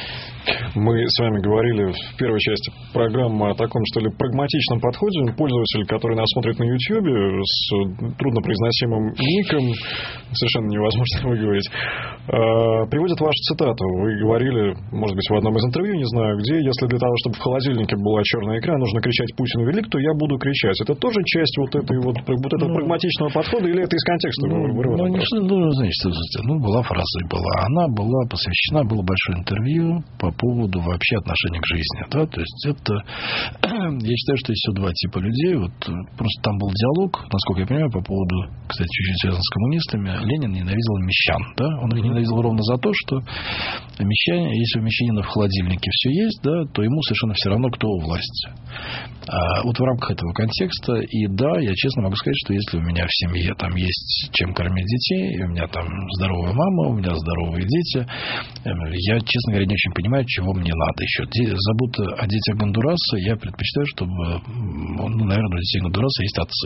Мы с вами говорили в первой части программы о таком, что ли, прагматичном подходе. Пользователь, который нас смотрит на YouTube с труднопроизносимым ником, совершенно невозможно выговорить, приводит вашу цитату. Вы говорили, может быть, в одном из интервью, не знаю где, если для того, чтобы в холодильнике была черная икра, нужно кричать «Путин велик», то я буду кричать. Это тоже часть вот этой вот, вот этого ну, прагматичного подхода, или это из контекста ну, вырвано? Ну, не, ну, значит, ну, была фраза и была. Она была посвящена, было большое интервью по поводу вообще отношения к жизни. Да? То есть это... Я считаю, что есть всего два типа людей. Вот просто там был диалог, насколько я понимаю, по поводу, кстати, чуть-чуть связан с коммунистами. Ленин ненавидел мещан. Да? Он их ненавидел ровно за то, что мещане, если у мещанина в холодильнике все есть, да, то ему совершенно все равно, кто у власти. А вот в рамках этого контекста, и да, я честно могу сказать, что если у меня в семье там есть чем кормить детей, и у меня там здоровая мама, у меня здоровые дети, я, честно говоря, не очень понимаю, чего мне надо еще. Забота о детях Гондураса, я предпочитаю, чтобы, ну, наверное, у детей Гондураса есть отцы.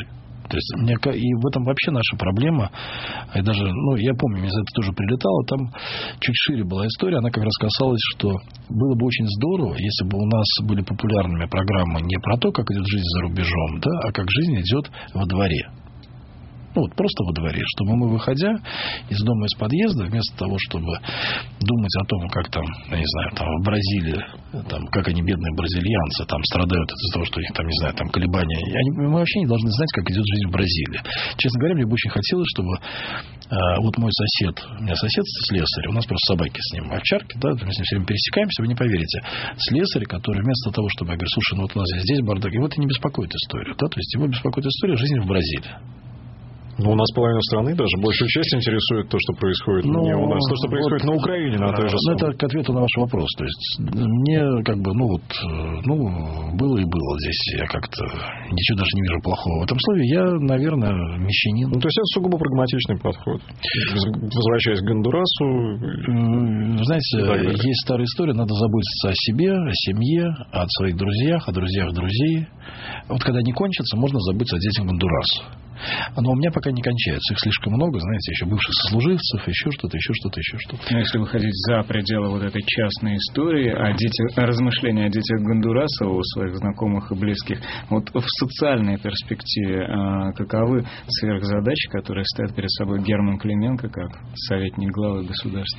То есть, мне, и в этом вообще наша проблема. И даже, ну, я помню, мне за это тоже прилетало. Там чуть шире была история. Она как раз касалась, что было бы очень здорово, если бы у нас были популярными программы не про то, как идет жизнь за рубежом, да, а как жизнь идет во дворе. Ну, вот просто во дворе, чтобы мы, выходя из дома, из подъезда, вместо того, чтобы думать о том, как там, я не знаю, там в Бразилии, там, как они, бедные бразильянцы, там страдают из-за того, что у них там, не знаю, там колебания. Они, мы вообще не должны знать, как идет жизнь в Бразилии. Честно говоря, мне бы очень хотелось, чтобы э, вот мой сосед, у меня сосед слесарь, у нас просто собаки с ним, овчарки, да, мы с ним все время пересекаемся, вы не поверите. Слесарь, который вместо того, чтобы я говорю, слушай, ну вот у нас здесь бардак, его это не беспокоит история, да, то есть его беспокоит история жизни в Бразилии. Ну, у нас половина страны даже большую часть интересует то, что происходит ну, не у нас, то, что происходит вот, на Украине, на той же самой. Ну, это к ответу на ваш вопрос. То есть, мне как бы, ну, вот, ну, было и было здесь. Я как-то ничего даже не вижу плохого в этом слове. Я, наверное, мещанин. Ну, то есть, это сугубо прагматичный подход. Возвращаясь к Гондурасу. Знаете, есть старая история, надо заботиться о себе, о семье, о своих друзьях, о друзьях друзей. Вот когда они кончатся, можно забыть о детях Гондурасу. Но у меня пока не кончаются. Их слишком много, знаете, еще бывших сослуживцев, еще что-то, еще что-то, еще что-то. Но если выходить за пределы вот этой частной истории, о детях, размышления о детях Гондураса, у своих знакомых и близких, вот в социальной перспективе, каковы сверхзадачи, которые стоят перед собой Герман Клименко, как советник главы государства?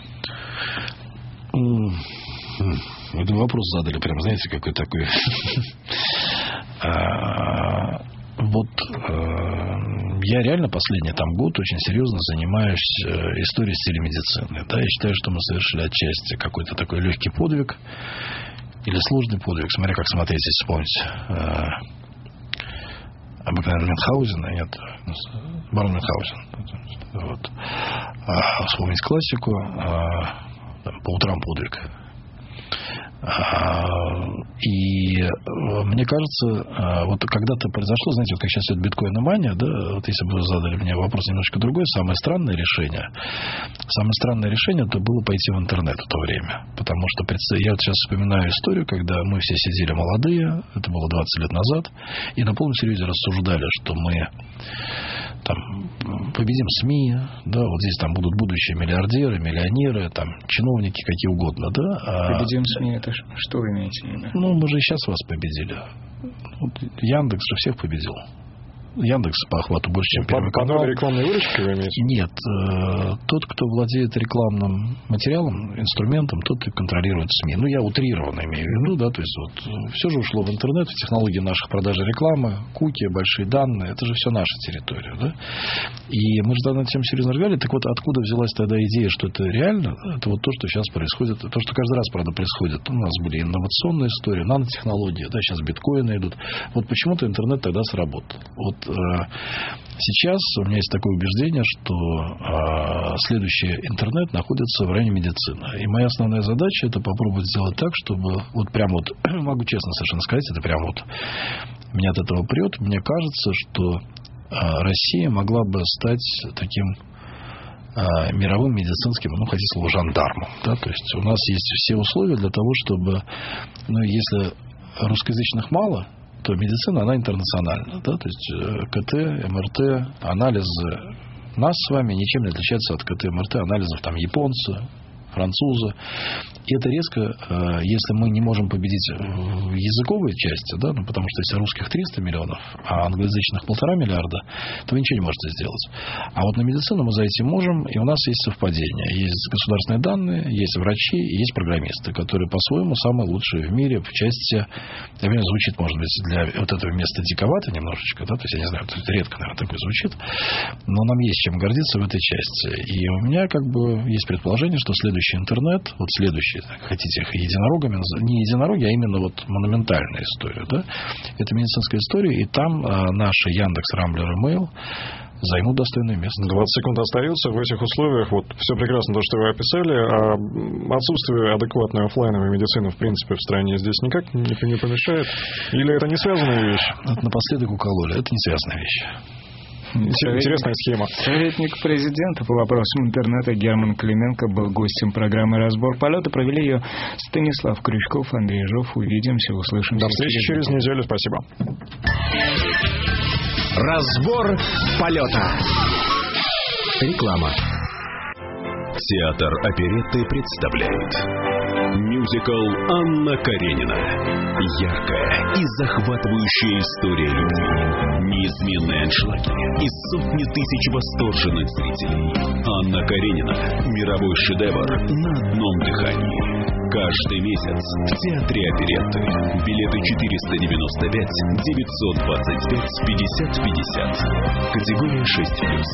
Это вопрос задали, прям, знаете, какой такой... Вот э, я реально последний там год очень серьезно занимаюсь э, историей телемедицины. Да, я считаю, что мы совершили отчасти какой-то такой легкий подвиг или сложный подвиг, смотря как смотреть, если вспомнить э, обыкновенно Мюнхгаузена, нет, барон Мюнхгаузен. Вот. А, вспомнить классику, а, там, по утрам подвиг. И мне кажется, вот когда-то произошло, знаете, вот как сейчас идет биткоин-мания, да, вот если бы вы задали мне вопрос немножко другой, самое странное решение, самое странное решение это было пойти в интернет в то время, потому что я вот сейчас вспоминаю историю, когда мы все сидели молодые, это было двадцать лет назад, и на полном серьезе рассуждали, что мы там победим СМИ, да, вот здесь там будут будущие миллиардеры, миллионеры, там чиновники какие угодно, да. Победим СМИ, это что вы имеете в виду? Ну, мы же и сейчас вас победили. Вот Яндекс же всех победил. Яндекс по охвату больше, чем Первый по, канал. По рекламной выручке вы имеете? Нет. Э, тот, кто владеет рекламным материалом, инструментом, тот и контролирует СМИ. Ну, я утрированно имею в виду, да, то есть вот все же ушло в интернет, в технологии наших продажи рекламы, куки, большие данные, это же все наша территория, да. И мы же над этим серьезно разговаривали. Так вот, откуда взялась тогда идея, что это реально? Это вот то, что сейчас происходит, то, что каждый раз, правда, происходит. У нас были инновационные истории, нанотехнологии, да, сейчас биткоины идут. Вот почему-то интернет тогда сработал. Вот сейчас у меня есть такое убеждение, что э, следующий интернет находится в районе медицины. И моя основная задача это попробовать сделать так, чтобы вот прям вот, могу честно совершенно сказать, это прям вот меня от этого прет. Мне кажется, что э, Россия могла бы стать таким э, мировым медицинским, ну, хотите слово, жандармом. Да? То есть у нас есть все условия для того, чтобы, ну, если русскоязычных мало, то медицина, она интернациональна. Да? То есть КТ, МРТ, анализы нас с вами ничем не отличаются от КТ, МРТ, анализов там японцы, французы. И это резко, если мы не можем победить в языковой части, да, ну, потому что если русских триста миллионов, а англоязычных полтора миллиарда, то вы ничего не можете сделать. А вот на медицину мы зайти можем, и у нас есть совпадение. Есть государственные данные, есть врачи, и есть программисты, которые по-своему самые лучшие в мире в части, я понимаю, звучит, может быть, для вот этого места диковато немножечко, да, то есть я не знаю, это редко, наверное, такое звучит, но нам есть чем гордиться в этой части. И у меня как бы есть предположение, что следующий интернет, вот следующий, хотите их единорогами, не единороги, а именно вот монументальная история, да, это медицинская история, и там а, наши Яндекс, Рамблер и Mail займут достойное место. двадцать секунд остается. В этих условиях вот все прекрасно, то, что вы описали, а отсутствие адекватной офлайновой медицины, в принципе, в стране здесь никак не, не помешает? Или это не связанная вещь? Вот напоследок укололи. Это не связанная вещь. Интересная схема. Советник президента по вопросам интернета Герман Клименко был гостем программы «Разбор полета». Провели ее Станислав Крючков, Андрей Ежов. Увидимся, услышимся. До встречи через неделю. Спасибо. Разбор полета. Реклама. Театр оперетты представляет мюзикл «Анна Каренина». Яркая и захватывающая история любви, неизменные аншлаги и сотни тысяч восторженных зрителей. «Анна Каренина» — мировой шедевр на одном дыхании. Каждый месяц в Театре оперетты. Билеты четыреста девяносто пять девятьсот двадцать пять пятьдесят пятьдесят. Категория шесть плюс.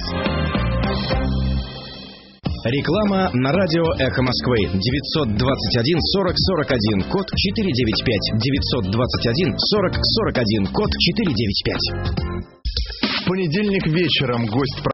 Реклама на радио «Эхо Москвы». девятьсот двадцать один сорок сорок один, код четыреста девяносто пять. девятьсот двадцать один сорок сорок один, код четыреста девяносто пять. В понедельник вечером гость